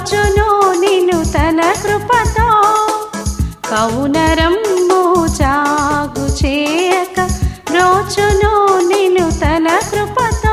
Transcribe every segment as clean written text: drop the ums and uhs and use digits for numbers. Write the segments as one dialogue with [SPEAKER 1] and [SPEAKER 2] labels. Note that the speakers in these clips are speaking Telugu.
[SPEAKER 1] బ్రోచును నిన్ను తన కృపతో కౌనరమ్ము జాగు చేయక బ్రోచును నిన్ను తన కృపతో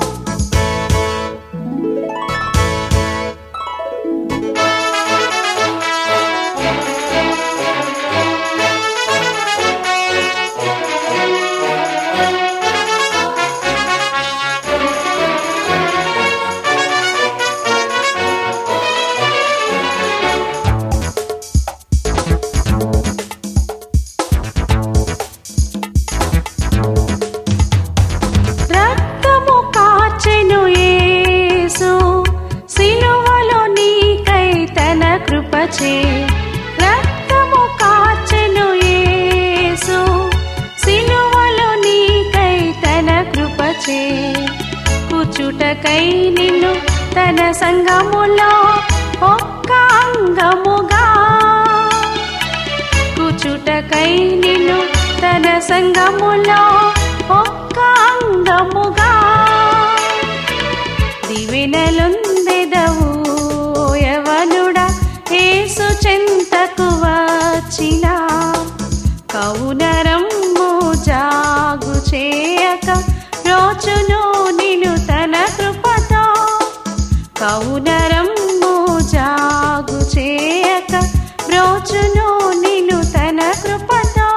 [SPEAKER 1] రక్తము కార్చెను యేసు సిలువలో నీకై తన కృపచే కూర్చుటకై నిన్ను తన సంఘములో ఒక్క అంగముగా కూర్చుటకై నిన్ను తన సంఘములో ఒక్క అంగముగా దీవెనలొందెదవు యవనుడా యేసు చెంతకు వచ్చిన కౌనరమ్ము జాగు చేయక బ్రోచును నిన్ను తన కృపతో కౌనరమ్ము జాగు చేయక బ్రోచును నిన్ను తన కృపతో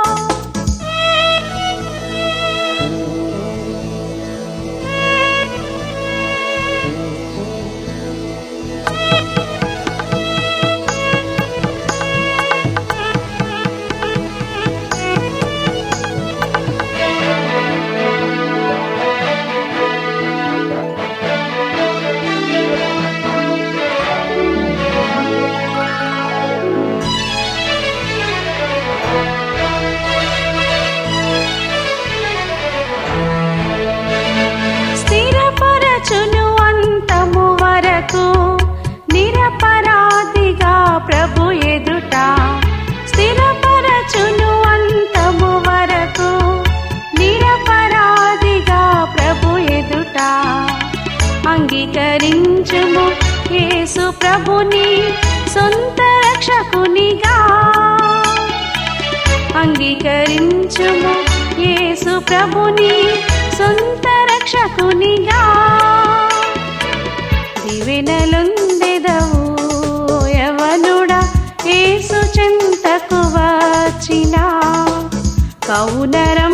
[SPEAKER 1] స్థిరపరచును అంతము వరకు నిరపరాధిగా ప్రభు ఎదుట స్థిరపరచును అంతము వరకు నిరపరాధిగా ప్రభు ఎదుట అంగీకరించుము యేసు ప్రభుని సొంత రక్షకునిగా అంగీకరించుము యేసు ప్రభుని సొంత రక్షకునిగా దీవెనలొందెదవు యవనుడా యేసు చెంతకు వచ్చిన కౌనరం